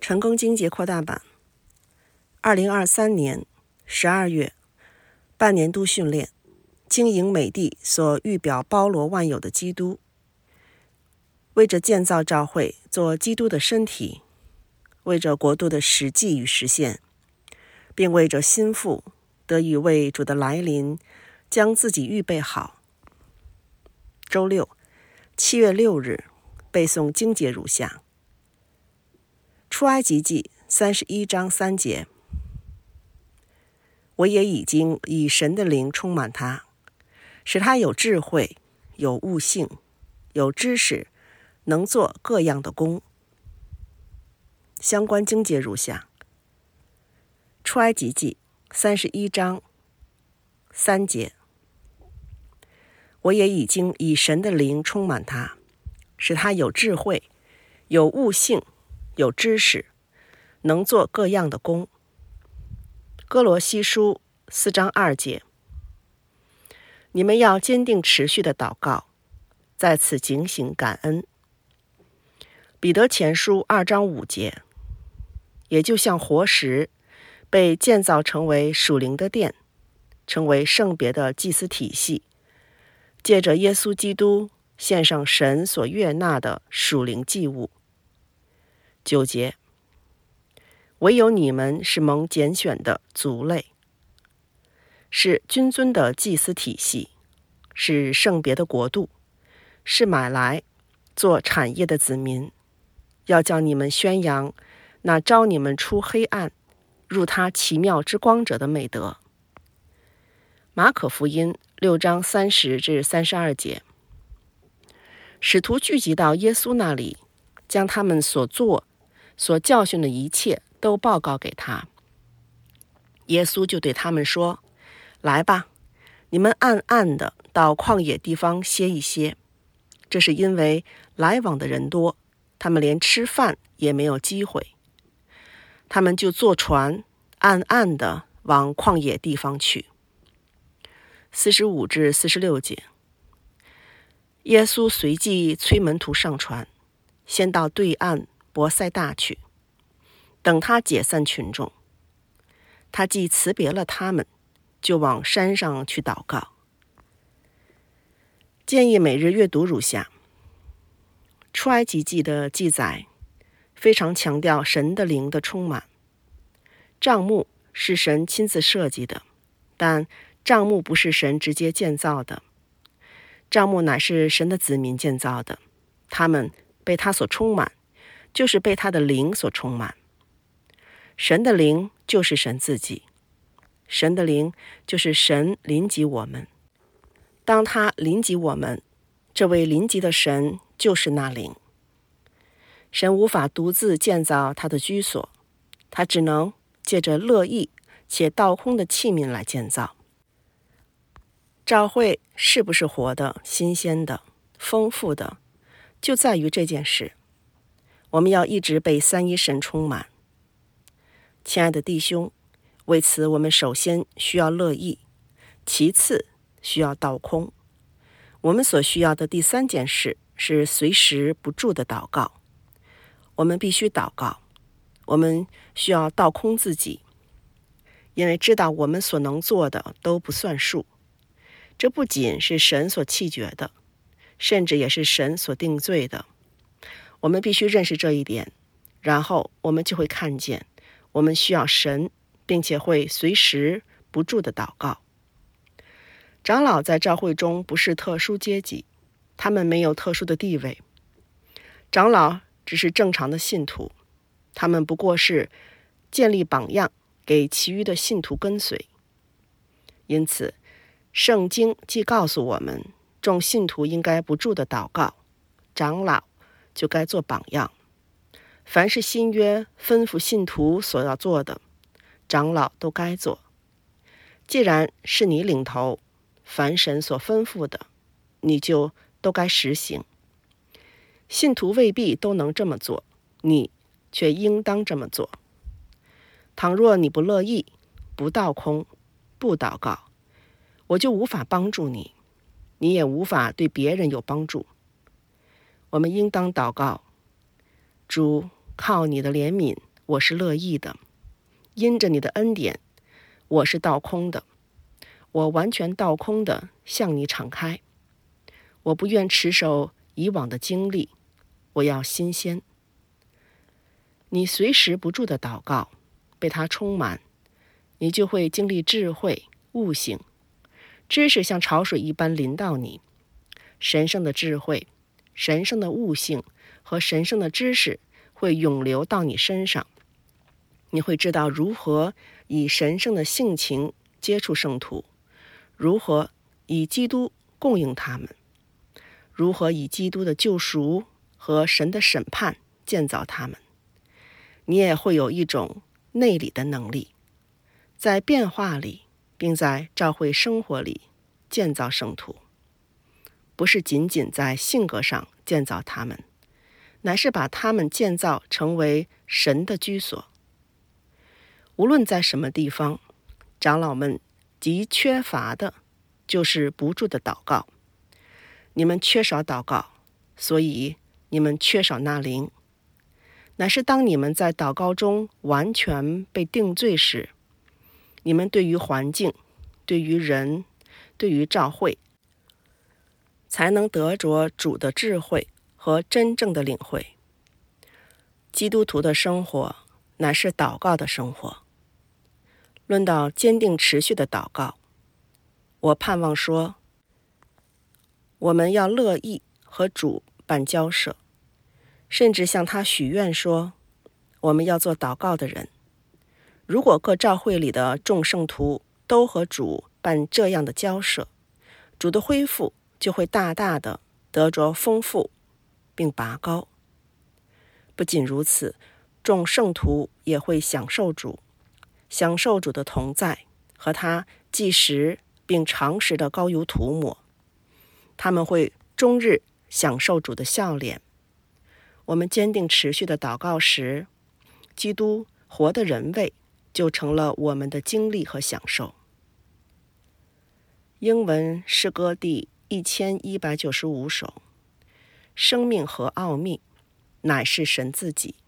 成功经节扩大版2023年12月半年度训练，经营美地所预表包罗万有的基督，为着建造教会做基督的身体，为着国度的实际与实现，并为着心腹得以为主的来临将自己预备好。周六7月6日背诵经节如下：出埃及记31章3节，我也已经以神的灵充满他，使他有智慧，有悟性，有知识，能做各样的工。相关经节如下：出埃及记31章3节，我也已经以神的灵充满他，使他有智慧，有悟性，有知识，能做各样的工。哥罗西书4章2节，你们要坚定持续的祷告，在此警醒感恩。彼得前书2章5节，也就像活石被建造成为属灵的殿，成为圣别的祭司体系，借着耶稣基督献上神所悦纳的属灵祭物。9节，唯有你们是蒙拣选的族类，是君尊的祭司体系，是圣别的国度，是买来做产业的子民，要叫你们宣扬那召你们出黑暗入他奇妙之光者的美德。马可福音6章30至32节，使徒聚集到耶稣那里，将他们所做所教训的一切都报告给他。耶稣就对他们说：来吧，你们暗暗的到旷野地方歇一歇。这是因为来往的人多，他们连吃饭也没有机会。他们就坐船暗暗的往旷野地方去。45至46节，耶稣随即催门徒上船，先到对岸伯赛大去，等他解散群众。他既辞别了他们，就往山上去祷告。建议每日阅读如下：出埃及记的记载非常强调神的灵的充满。帐幕是神亲自设计的，但帐幕不是神直接建造的，帐幕乃是神的子民建造的，他们被他所充满，就是被他的灵所充满。神的灵就是神自己，神的灵就是神临及我们。当他临及我们，这位临及的神就是那灵。神无法独自建造他的居所，他只能借着乐意且倒空的器皿来建造。教会是不是活的、新鲜的、丰富的，就在于这件事。我们要一直被三一神充满。亲爱的弟兄，为此我们首先需要乐意，其次需要倒空。我们所需要的第三件事是随时不住的祷告。我们必须祷告，我们需要倒空自己，因为知道我们所能做的都不算数。这不仅是神所弃绝的，甚至也是神所定罪的。我们必须认识这一点，然后我们就会看见我们需要神，并且会随时不住的祷告。长老在教会中不是特殊阶级，他们没有特殊的地位。长老只是正常的信徒，他们不过是建立榜样给其余的信徒跟随。因此圣经既告诉我们众信徒应该不住的祷告，长老就该做榜样。凡是新约吩咐信徒所要做的，长老都该做。既然是你领头，凡神所吩咐的，你就都该实行。信徒未必都能这么做，你却应当这么做。倘若你不乐意，不倒空，不祷告，我就无法帮助你，你也无法对别人有帮助。我们应当祷告，主靠你的怜悯我是乐意的，因着你的恩典，我是倒空的，我完全倒空的向你敞开。我不愿持守以往的经历，我要新鲜。你随时不住的祷告，被它充满，你就会经历智慧、悟性，知识像潮水一般临到你。神圣的智慧、神圣的悟性和神圣的知识会涌流到你身上。你会知道如何以神圣的性情接触圣徒，如何以基督供应他们，如何以基督的救赎和神的审判建造他们。你也会有一种内里的能力，在变化里，并在教会生活里建造圣徒，不是仅仅在性格上建造他们，乃是把他们建造成为神的居所。无论在什么地方，长老们极缺乏的就是不住的祷告。你们缺少祷告，所以你们缺少那灵。乃是当你们在祷告中完全被定罪时，你们对于环境、对于人、对于教会，才能得着主的智慧和真正的领会。基督徒的生活乃是祷告的生活。论到坚定持续的祷告，我盼望说，我们要乐意和主办交涉，甚至向他许愿说，我们要做祷告的人。如果各教会里的众圣徒都和主办这样的交涉，主的恢复就会大大的得着丰富并拔高。不仅如此，众圣徒也会享受主的同在和他即时并常时的膏油涂抹。他们会终日享受主的笑脸。我们坚定持续的祷告时，基督活的人位就成了我们的经历和享受。英文诗歌第1195首，生命和奥秘乃是神自己。